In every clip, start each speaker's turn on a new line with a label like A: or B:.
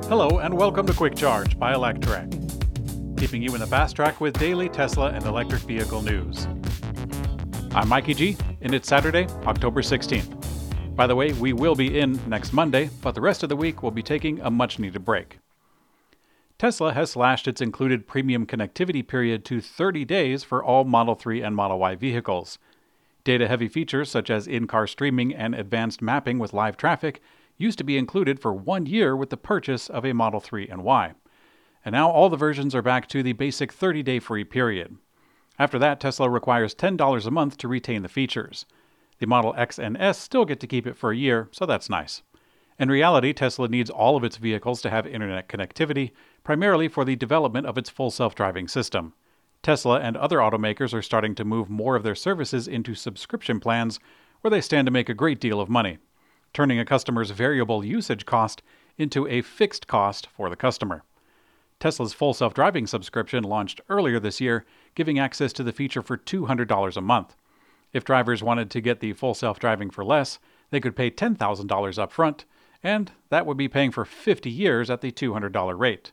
A: Hello and welcome to Quick Charge by Electrek, keeping you in the fast track with daily Tesla and electric vehicle news. I'm Mikey G, and it's Saturday, October 16th. By the way, we will be in next Monday, but the rest of the week we'll be taking a much-needed break. Tesla has slashed its included premium connectivity period to 30 days for all Model 3 and Model Y vehicles. Data-heavy features such as in-car streaming and advanced mapping with live traffic used to be included for 1 year with the purchase of a Model 3 and Y. And now all the versions are back to the basic 30-day free period. After that, Tesla requires $10 a month to retain the features. The Model X and S still get to keep it for a year, so that's nice. In reality, Tesla needs all of its vehicles to have internet connectivity, primarily for the development of its full self-driving system. Tesla and other automakers are starting to move more of their services into subscription plans, where they stand to make a great deal of money, turning a customer's variable usage cost into a fixed cost for the customer. Tesla's full self-driving subscription launched earlier this year, giving access to the feature for $200 a month. If drivers wanted to get the full self-driving for less, they could pay $10,000 up front, and that would be paying for 50 years at the $200 rate.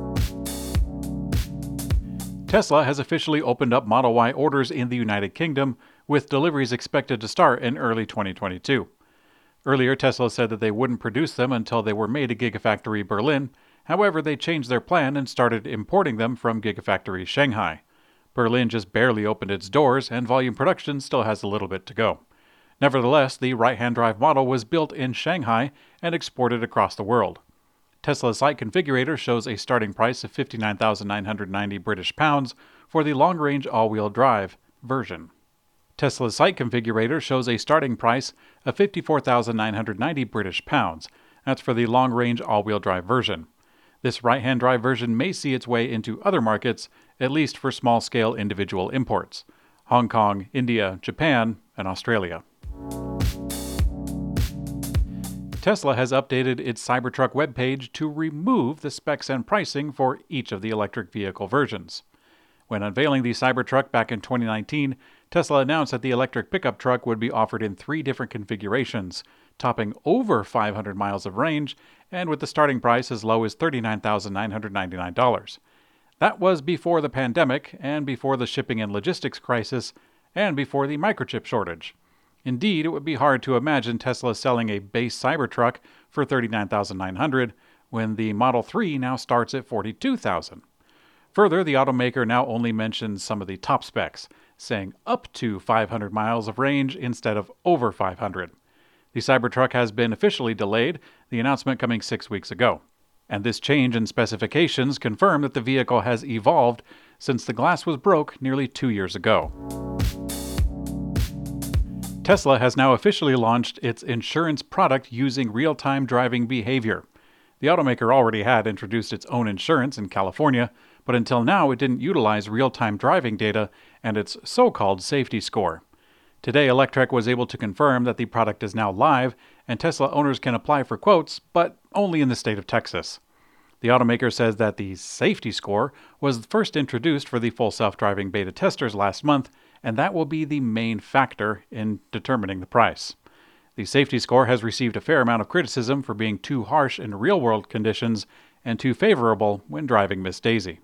A: Tesla has officially opened up Model Y orders in the United Kingdom, with deliveries expected to start in early 2022. Earlier, Tesla said that they wouldn't produce them until they were made at Gigafactory Berlin. However, they changed their plan and started importing them from Gigafactory Shanghai. Berlin just barely opened its doors, and volume production still has a little bit to go. Nevertheless, the right-hand drive model was built in Shanghai and exported across the world. Tesla's site configurator shows a starting price of £59,990 for the long-range all-wheel drive version. Tesla's site configurator shows a starting price of £54,990. That's for the long-range all-wheel drive version. This right-hand drive version may see its way into other markets, at least for small-scale individual imports: Hong Kong, India, Japan, and Australia. Tesla has updated its Cybertruck webpage to remove the specs and pricing for each of the electric vehicle versions. When unveiling the Cybertruck back in 2019, Tesla announced that the electric pickup truck would be offered in 3 different configurations, topping over 500 miles of range and with the starting price as low as $39,999. That was before the pandemic and before the shipping and logistics crisis and before the microchip shortage. Indeed, it would be hard to imagine Tesla selling a base Cybertruck for $39,900 when the Model 3 now starts at $42,000. Further, the automaker now only mentions some of the top specs, saying up to 500 miles of range instead of over 500. The Cybertruck has been officially delayed, the announcement coming 6 weeks ago. And this change in specifications confirmed that the vehicle has evolved since the glass was broke nearly 2 years ago. Tesla has now officially launched its insurance product using real-time driving behavior. The automaker already had introduced its own insurance in California, but until now it didn't utilize real-time driving data and its so-called safety score. Today, Electrek was able to confirm that the product is now live, and Tesla owners can apply for quotes, but only in the state of Texas. The automaker says that the safety score was first introduced for the full self-driving beta testers last month, and that will be the main factor in determining the price. The safety score has received a fair amount of criticism for being too harsh in real-world conditions and too favorable when driving Miss Daisy.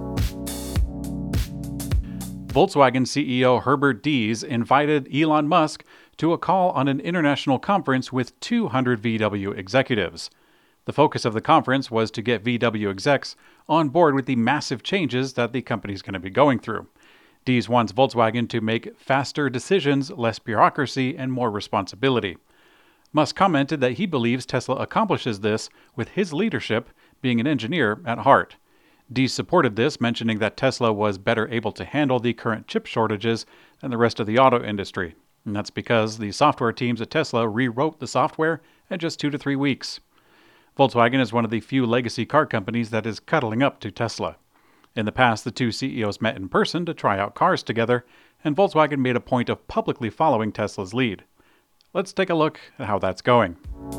A: Volkswagen CEO Herbert Diess invited Elon Musk to a call on an international conference with 200 VW executives. The focus of the conference was to get VW execs on board with the massive changes that the company is going to be going through. Diess wants Volkswagen to make faster decisions, less bureaucracy, and more responsibility. Musk commented that he believes Tesla accomplishes this with his leadership, being an engineer at heart. Diess supported this, mentioning that Tesla was better able to handle the current chip shortages than the rest of the auto industry. And that's because the software teams at Tesla rewrote the software in just 2 to 3 weeks. Volkswagen is one of the few legacy car companies that is cuddling up to Tesla. In the past, the two CEOs met in person to try out cars together, and Volkswagen made a point of publicly following Tesla's lead. Let's take a look at how that's going.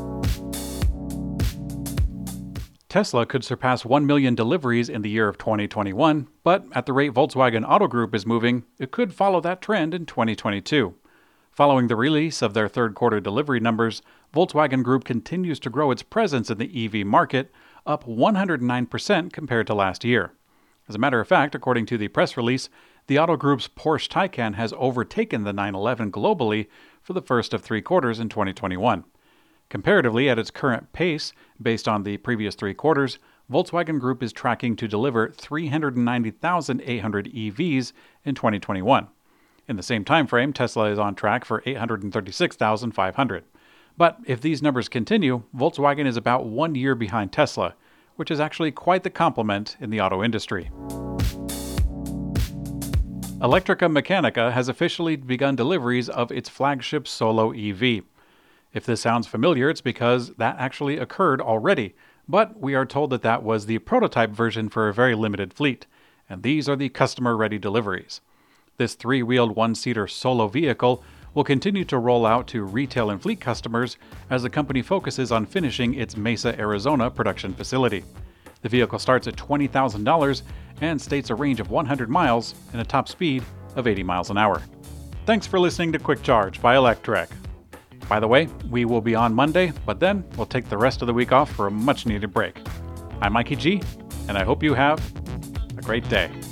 A: Tesla could surpass 1 million deliveries in the year of 2021, but at the rate Volkswagen Auto Group is moving, it could follow that trend in 2022. Following the release of their third quarter delivery numbers, Volkswagen Group continues to grow its presence in the EV market, up 109% compared to last year. As a matter of fact, according to the press release, the Auto Group's Porsche Taycan has overtaken the 911 globally for the first of 3 quarters in 2021. Comparatively, at its current pace, based on the previous 3 quarters, Volkswagen Group is tracking to deliver 390,800 EVs in 2021. In the same time frame, Tesla is on track for 836,500. But if these numbers continue, Volkswagen is about 1 year behind Tesla, which is actually quite the compliment in the auto industry. Electrica Mechanica has officially begun deliveries of its flagship Solo EV. If this sounds familiar, it's because that actually occurred already, but we are told that that was the prototype version for a very limited fleet, and these are the customer-ready deliveries. This 3-wheeled 1-seater Solo vehicle will continue to roll out to retail and fleet customers as the company focuses on finishing its Mesa, Arizona production facility. The vehicle starts at $20,000 and states a range of 100 miles and a top speed of 80 miles an hour. Thanks for listening to Quick Charge by Electrek. By the way, we will be on Monday, but then we'll take the rest of the week off for a much-needed break. I'm Mikey G, and I hope you have a great day.